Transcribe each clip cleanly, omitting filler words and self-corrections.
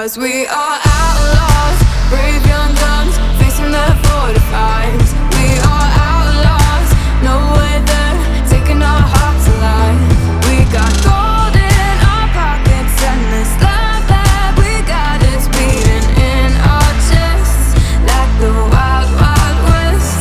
'Cause we are outlaws, brave young guns, facing their 45s. We are outlaws, no weather, taking our hearts alive. We got gold in our pockets and this love that we got is beating in our chests like the wild, wild west.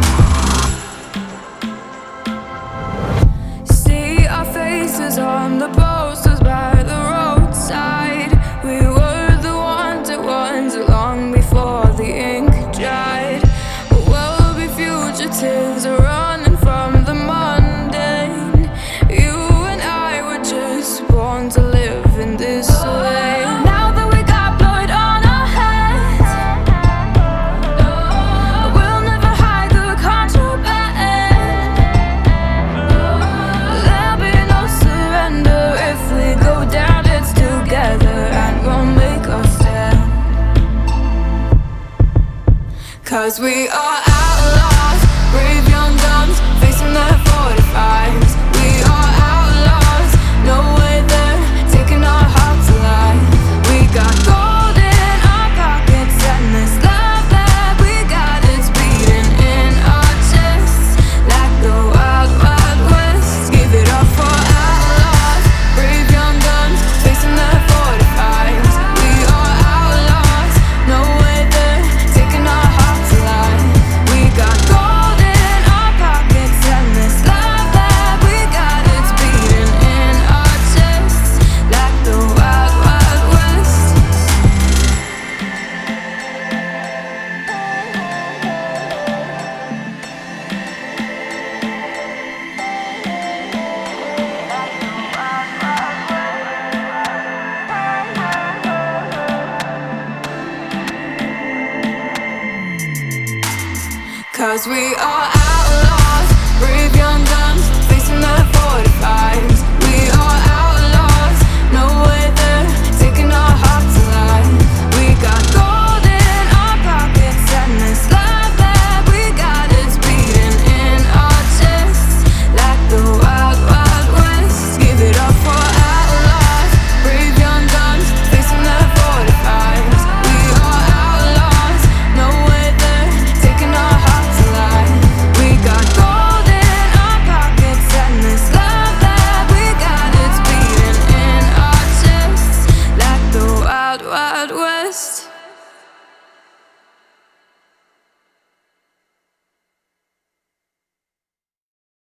See our faces on the posters by the roadside. We were the wanted ones long before the ink dried. We'll be fugitives running from the mundane. You and I were just born to live in this way. Now that we got blood on our hands, we'll never hide the contraband. There'll be no surrender if we go down, it's together and we'll make our stand. 'Cause we are outlaws, brave young guns, facing their 45s. We are outlaws, no weather, taking our hearts alive. We got gold in our pockets and this love that we got is beating in our chests like the wild, wild west. Give it up for outlaws, brave young guns, facing their 45s. We are outlaws, no weather, taking our hearts alive. We got gold in our pockets and this love that we got is beating in our chests like the wild, wild west. 'Cause we are